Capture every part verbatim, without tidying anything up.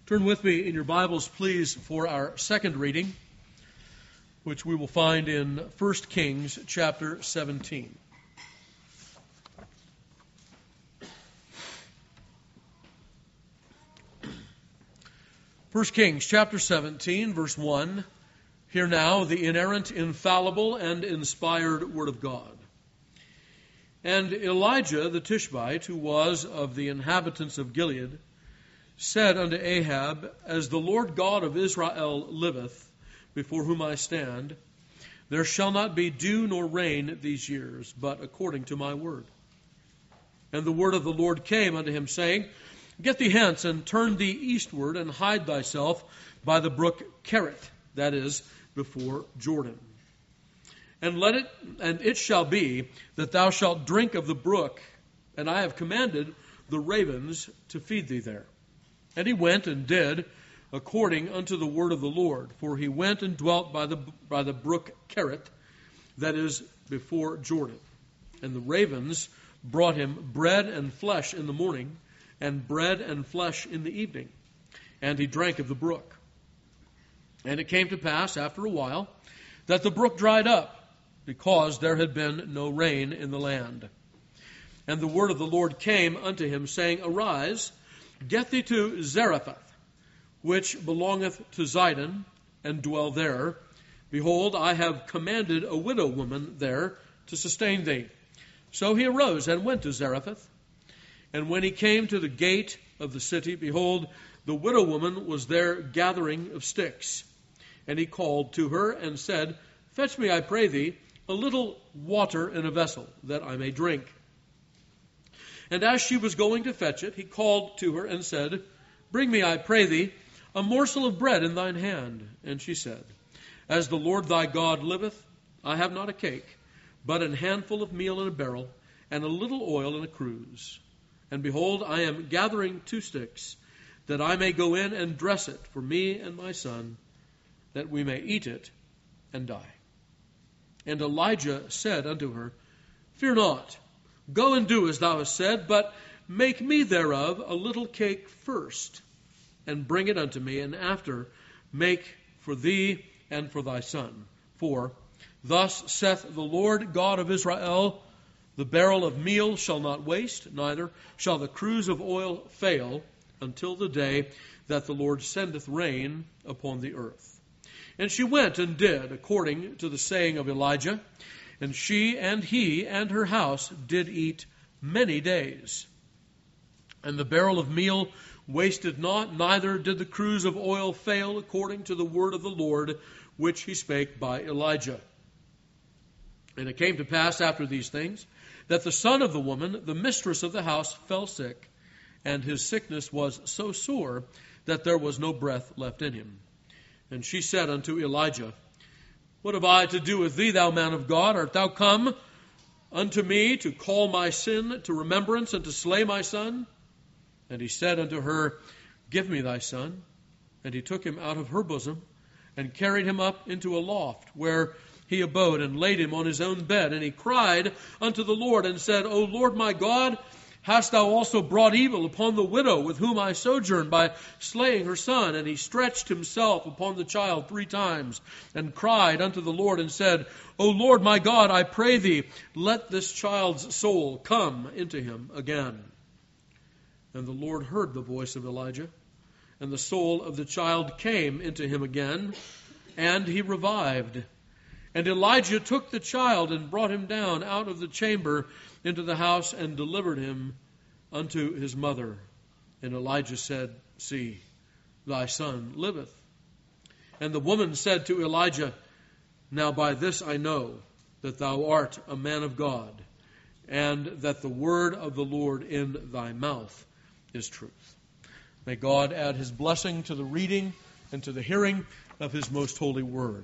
Turn with me in your Bibles, please, for our second reading, which we will find in First Kings chapter seventeen. First Kings chapter seventeen, verse one. Hear now the inerrant, infallible, and inspired word of God. And Elijah the Tishbite, who was of the inhabitants of Gilead, said unto Ahab, As the Lord God of Israel liveth, before whom I stand, there shall not be dew nor rain these years, but according to my word. And the word of the Lord came unto him, saying, Get thee hence, and turn thee eastward, and hide thyself by the brook Kerith, that is, before Jordan. And let it, and it shall be that thou shalt drink of the brook, and I have commanded the ravens to feed thee there. And he went and did according unto the word of the Lord. For he went and dwelt by the by the brook Kerith, that is before Jordan. And the ravens brought him bread and flesh in the morning, and bread and flesh in the evening. And he drank of the brook. And it came to pass after a while that the brook dried up, because there had been no rain in the land. And the word of the Lord came unto him, saying, Arise, get thee to Zarephath, which belongeth to Zidon, and dwell there. Behold, I have commanded a widow woman there to sustain thee. So he arose and went to Zarephath. And when he came to the gate of the city, behold, the widow woman was there gathering of sticks. And he called to her and said, Fetch me, I pray thee, a little water in a vessel, that I may drink. And as she was going to fetch it, he called to her and said, Bring me, I pray thee, a morsel of bread in thine hand. And she said, As the Lord thy God liveth, I have not a cake, but an handful of meal in a barrel, and a little oil in a cruse. And behold, I am gathering two sticks, that I may go in and dress it for me and my son, that we may eat it and die. And Elijah said unto her, Fear not, go and do as thou hast said, but make me thereof a little cake first, and bring it unto me, and after make for thee and for thy son. For thus saith the Lord God of Israel, The barrel of meal shall not waste, neither shall the cruse of oil fail, until the day that the Lord sendeth rain upon the earth. And she went and did according to the saying of Elijah, and she and he and her house did eat many days. And the barrel of meal wasted not, neither did the cruse of oil fail, according to the word of the Lord, which he spake by Elijah. And it came to pass after these things, that the son of the woman, the mistress of the house, fell sick, and his sickness was so sore that there was no breath left in him. And she said unto Elijah, What have I to do with thee, thou man of God? Art thou come unto me to call my sin to remembrance and to slay my son? And he said unto her, Give me thy son. And he took him out of her bosom and carried him up into a loft, where he abode, and laid him on his own bed. And he cried unto the Lord and said, O Lord my God, hast thou also brought evil upon the widow with whom I sojourn by slaying her son? And he stretched himself upon the child three times and cried unto the Lord and said, O Lord my God, I pray thee, let this child's soul come into him again. And the Lord heard the voice of Elijah, and the soul of the child came into him again, and he revived. And Elijah took the child and brought him down out of the chamber into the house and delivered him unto his mother. And Elijah said, See, thy son liveth. And the woman said to Elijah, Now by this I know that thou art a man of God, and that the word of the Lord in thy mouth is truth. May God add his blessing to the reading and to the hearing of his most holy word.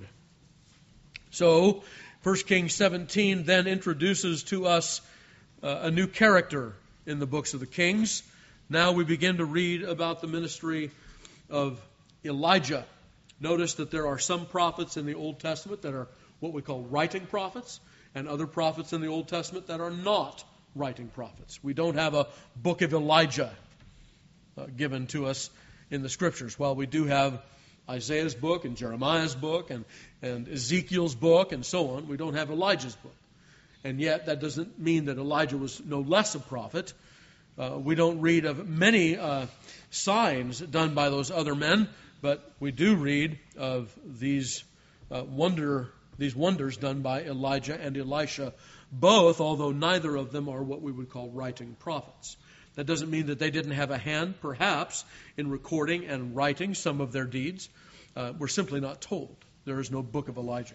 So, First Kings seventeen then introduces to us uh, a new character in the books of the Kings. Now we begin to read about the ministry of Elijah. Notice that there are some prophets in the Old Testament that are what we call writing prophets, and other prophets in the Old Testament that are not writing prophets. We don't have a book of Elijah uh, given to us in the Scriptures. While we do have Isaiah's book and Jeremiah's book and, and Ezekiel's book and so on, we don't have Elijah's book. And yet that doesn't mean that Elijah was no less a prophet. Uh, we don't read of many uh, signs done by those other men, but we do read of these uh, wonder these wonders done by Elijah and Elisha, both, although neither of them are what we would call writing prophets. That doesn't mean that they didn't have a hand, perhaps, in recording and writing some of their deeds. Uh, we're simply not told. There is no book of Elijah.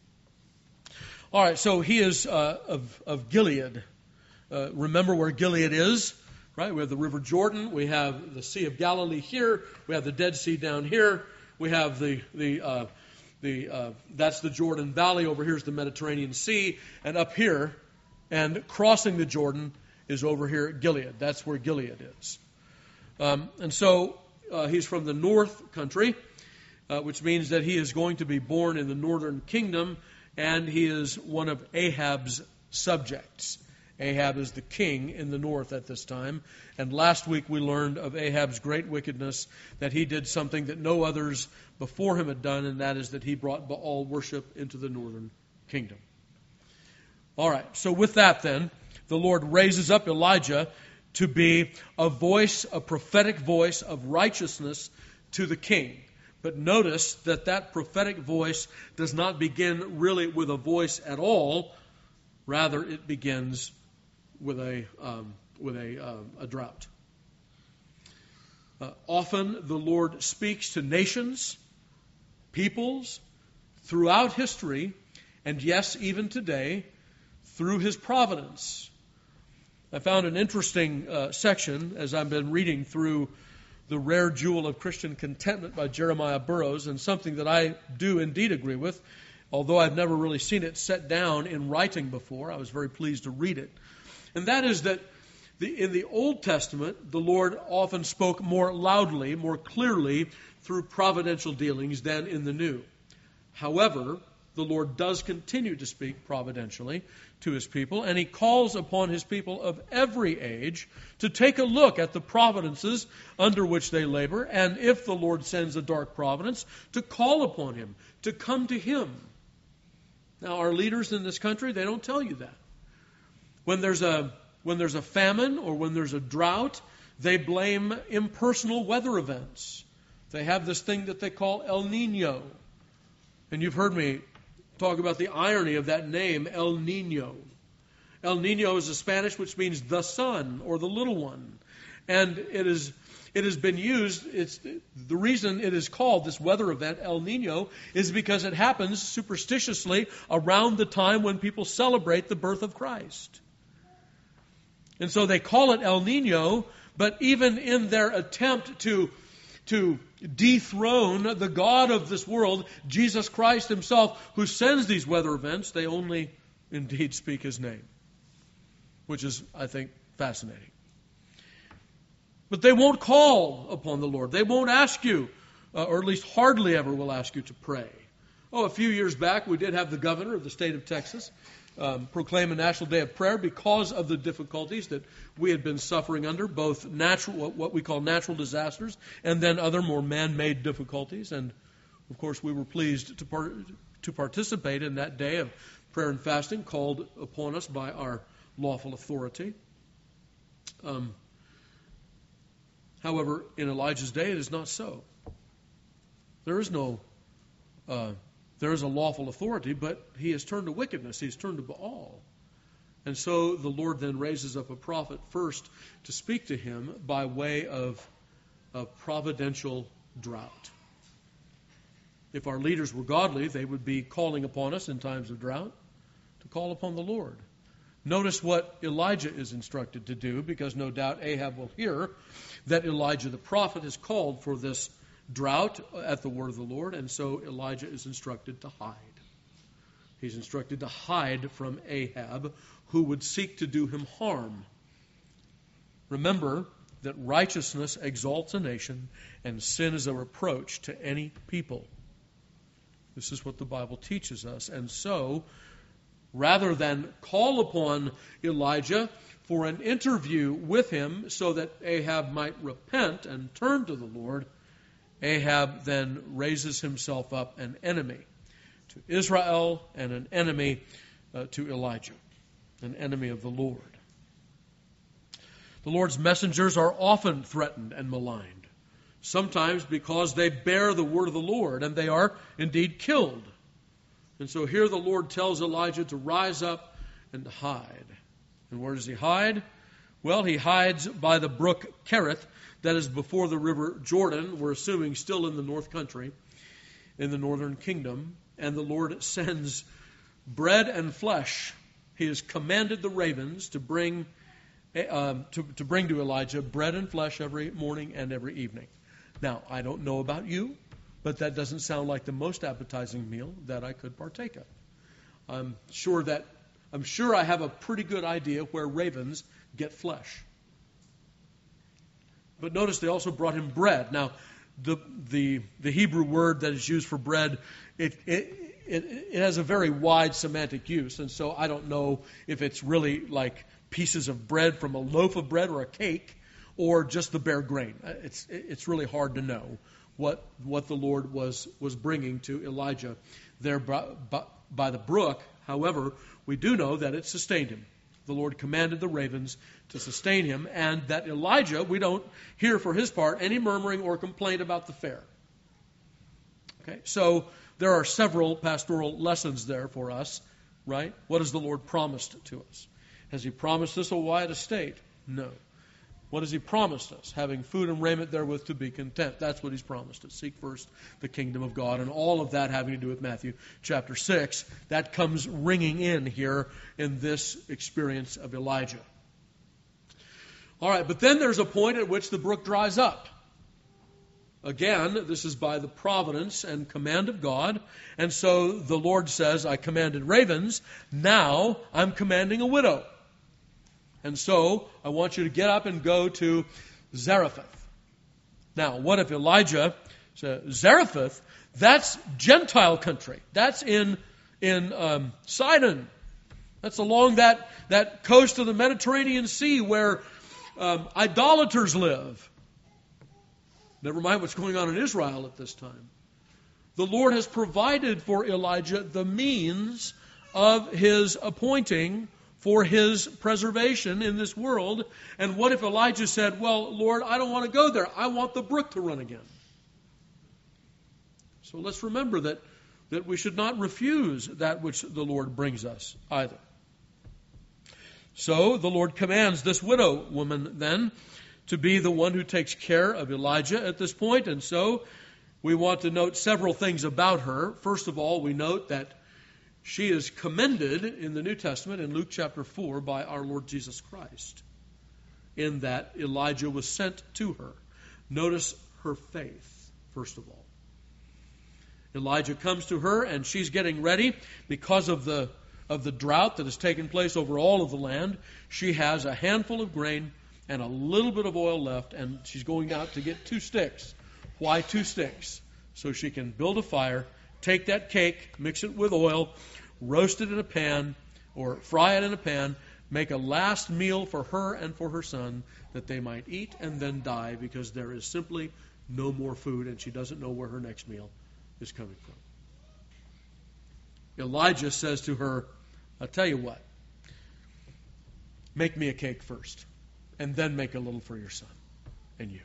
All right, so he is uh, of, of Gilead. Uh, remember where Gilead is, right? We have the River Jordan. We have the Sea of Galilee here. We have the Dead Sea down here. We have the the uh, the uh, that's the Jordan Valley. Over here is the Mediterranean Sea, and up here, and crossing the Jordan is over here at Gilead. That's where Gilead is. Um, and so uh, he's from the north country, uh, which means that he is going to be born in the northern kingdom, and he is one of Ahab's subjects. Ahab is the king in the north at this time. And last week we learned of Ahab's great wickedness, that he did something that no others before him had done, and that is that he brought Baal worship into the northern kingdom. All right, so with that then, the Lord raises up Elijah to be a voice, a prophetic voice of righteousness to the king. But notice that that prophetic voice does not begin really with a voice at all. Rather, it begins with a um, with a, uh, a drought. Uh, often the Lord speaks to nations, peoples, throughout history, and yes, even today, through His providence. I found an interesting uh, section as I've been reading through The Rare Jewel of Christian Contentment by Jeremiah Burroughs, and something that I do indeed agree with, although I've never really seen it set down in writing before. I was very pleased to read it. And that is that the, in the Old Testament, the Lord often spoke more loudly, more clearly through providential dealings than in the New. However, the Lord does continue to speak providentially to His people, and He calls upon His people of every age to take a look at the providences under which they labor, and if the Lord sends a dark providence, to call upon Him, to come to Him. Now, our leaders in this country, they don't tell you that. When there's a when there's a famine or when there's a drought, they blame impersonal weather events. They have this thing that they call El Nino. And you've heard me talk about the irony of that name, El Nino. El Nino is a Spanish which means the sun or the little one. And it is it has been used, it's the reason it is called this weather event, El Nino, is because it happens superstitiously around the time when people celebrate the birth of Christ. And so they call it El Nino, but even in their attempt to, to dethrone the God of this world, Jesus Christ Himself, who sends these weather events, they only indeed speak His name, which is, I think, fascinating. But they won't call upon the Lord. They won't ask you, uh, or at least hardly ever will ask you to pray. Oh, a few years back, we did have the governor of the state of Texas um, proclaim a national day of prayer because of the difficulties that we had been suffering under, both natural, what we call natural disasters, and then other more man-made difficulties. And, of course, we were pleased to part, to participate in that day of prayer and fasting called upon us by our lawful authority. Um, however, in Elijah's day, it is not so. There is no... Uh, There is a lawful authority, but he has turned to wickedness. He has turned to Baal. And so the Lord then raises up a prophet first to speak to him by way of, of providential drought. If our leaders were godly, they would be calling upon us in times of drought to call upon the Lord. Notice what Elijah is instructed to do, because no doubt Ahab will hear that Elijah the prophet is called for this drought at the word of the Lord, and so Elijah is instructed to hide. He's instructed to hide from Ahab, who would seek to do him harm. Remember that righteousness exalts a nation, and sin is a reproach to any people. This is what the Bible teaches us. And so, rather than call upon Elijah for an interview with him so that Ahab might repent and turn to the Lord, Ahab then raises himself up an enemy to Israel and an enemy uh, to Elijah, an enemy of the Lord. The Lord's messengers are often threatened and maligned, sometimes because they bear the word of the Lord, and they are indeed killed. And so here the Lord tells Elijah to rise up and hide. And where does he hide? Well, he hides by the brook Kerith, that is before the river Jordan, we're assuming still in the north country, in the northern kingdom. And the Lord sends bread and flesh. He has commanded the ravens to bring um, to, to bring to Elijah bread and flesh every morning and every evening. Now, I don't know about you, but that doesn't sound like the most appetizing meal that I could partake of. I'm sure that I'm sure I have a pretty good idea where ravens get flesh. But notice they also brought him bread. Now, the the the Hebrew word that is used for bread, it it it, it has a very wide semantic use, and so I don't know if it's really like pieces of bread from a loaf of bread or a cake, or just the bare grain. It's it's really hard to know what what the Lord was was bringing to Elijah there by, by, by the brook. However, we do know that it sustained him. The Lord commanded the ravens to sustain him, and that Elijah, we don't hear for his part any murmuring or complaint about the fare. Okay, so there are several pastoral lessons there for us, right? What has the Lord promised to us? Has he promised us a wide estate? No. What has he promised us? Having food and raiment therewith to be content. That's what he's promised us. Seek first the kingdom of God. And all of that having to do with Matthew chapter six. That comes ringing in here in this experience of Elijah. All right, but then there's a point at which the brook dries up. Again, this is by the providence and command of God. And so the Lord says, I commanded ravens. Now I'm commanding a widow. And so, I want you to get up and go to Zarephath. Now, what if Elijah said, Zarephath, that's Gentile country. That's in in um, Sidon. That's along that, that coast of the Mediterranean Sea where um, idolaters live. Never mind what's going on in Israel at this time. The Lord has provided for Elijah the means of his appointing for his preservation in this world. And what if Elijah said, well, Lord, I don't want to go there. I want the brook to run again. So let's remember that, that we should not refuse that which the Lord brings us either. So the Lord commands this widow woman then to be the one who takes care of Elijah at this point. And so we want to note several things about her. First of all, we note that she is commended in the New Testament in Luke chapter four by our Lord Jesus Christ, in that Elijah was sent to her. Notice her faith, first of all. Elijah comes to her, and she's getting ready because of the of the drought that has taken place over all of the land. She has a handful of grain and a little bit of oil left, and she's going out to get two sticks. Why two sticks? So she can build a fire, take that cake, mix it with oil, roast it in a pan, or fry it in a pan, make a last meal for her and for her son, that they might eat and then die, because there is simply no more food, and she doesn't know where her next meal is coming from. Elijah says to her, I'll tell you what, make me a cake first, and then make a little for your son and you.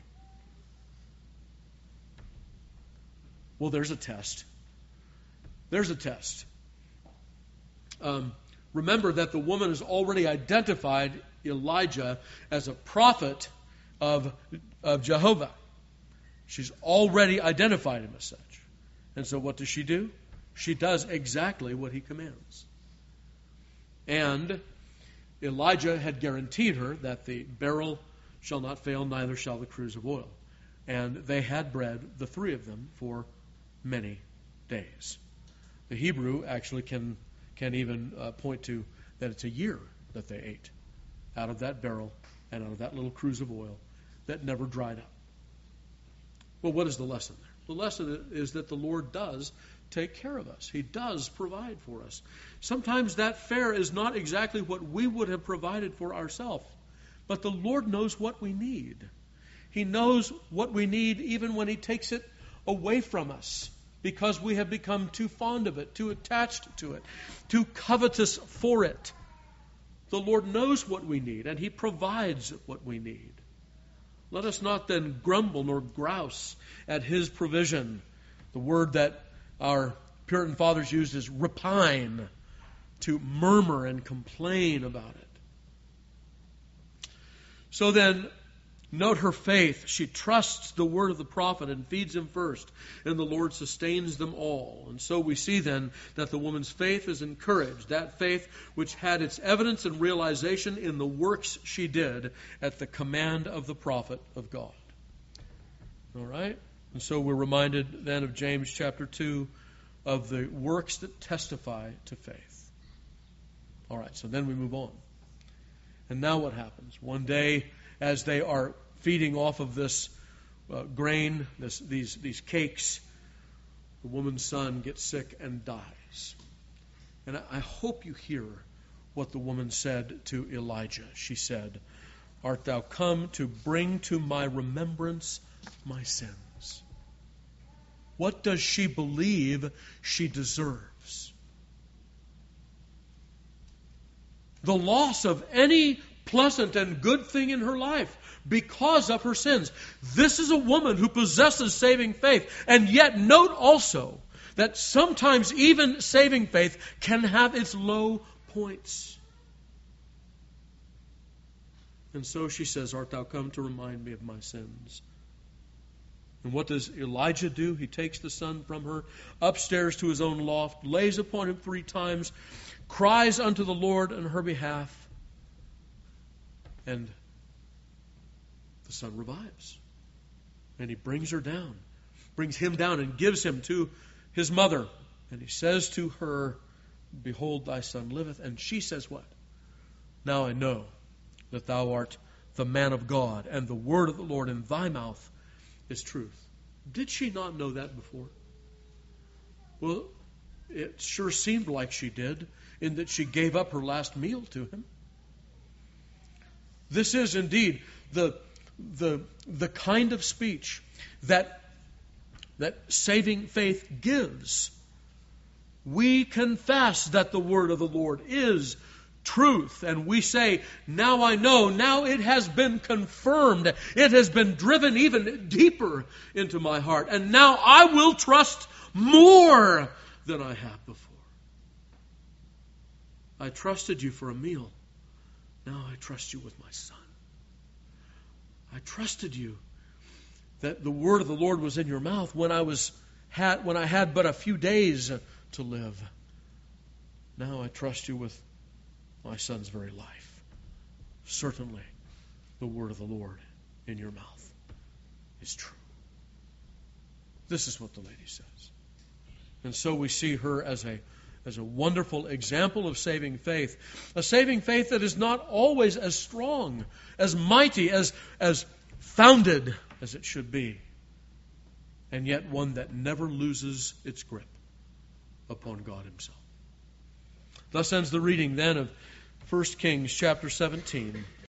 Well, there's a test. There's a test. Um, remember that the woman has already identified Elijah as a prophet of, of Jehovah. She's already identified him as such. And so what does she do? She does exactly what he commands. And Elijah had guaranteed her that the barrel shall not fail, neither shall the cruse of oil. And they had bread, the three of them, for many days. The Hebrew actually can can even uh, point to that it's a year that they ate out of that barrel and out of that little cruse of oil that never dried up. Well, what is the lesson there? The lesson is that the Lord does take care of us. He does provide for us. Sometimes that fare is not exactly what we would have provided for ourselves, but the Lord knows what we need. He knows what we need even when He takes it away from us because we have become too fond of it, too attached to it, too covetous for it. The Lord knows what we need, and He provides what we need. Let us not then grumble nor grouse at His provision. The word that our Puritan fathers used is repine, to murmur and complain about it. So then, note her faith. She trusts the word of the prophet and feeds him first, and the Lord sustains them all. And so we see then that the woman's faith is encouraged, that faith which had its evidence and realization in the works she did at the command of the prophet of God. All right? And so we're reminded then of James chapter two, of the works that testify to faith. All right, so then we move on. And now what happens? One day, as they are feeding off of this uh, grain, this, these, these cakes, the woman's son gets sick and dies. And I, I hope you hear what the woman said to Elijah. She said, "Art thou come to bring to my remembrance my sins?" What does she believe she deserves? The loss of any pleasant and good thing in her life because of her sins. This is a woman who possesses saving faith. And yet note also that sometimes even saving faith can have its low points. And so she says, "Art thou come to remind me of my sins?" And what does Elijah do? He takes the son from her upstairs to his own loft, lays upon him three times, cries unto the Lord on her behalf, and the son revives. And he brings her down, brings him down and gives him to his mother. And he says to her, "Behold, thy son liveth." And she says what? "Now I know that thou art the man of God, and the word of the Lord in thy mouth is truth." Did she not know that before? Well, it sure seemed like she did, in that she gave up her last meal to him. This is indeed the, the, the kind of speech that, that saving faith gives. We confess that the word of the Lord is truth, and we say, "Now I know, now it has been confirmed, it has been driven even deeper into my heart, and now I will trust more than I have before. I trusted you for a meal, now I trust you with my son. I trusted you that the word of the Lord was in your mouth when I was had when I had but a few days to live. Now I trust you with my son's very life. Certainly, the word of the Lord in your mouth is true." This is what the lady says. And so we see her as a, as a wonderful example of saving faith. A saving faith that is not always as strong, as mighty, as, as founded as it should be. And yet one that never loses its grip upon God Himself. Thus ends the reading then of First Kings chapter seventeen.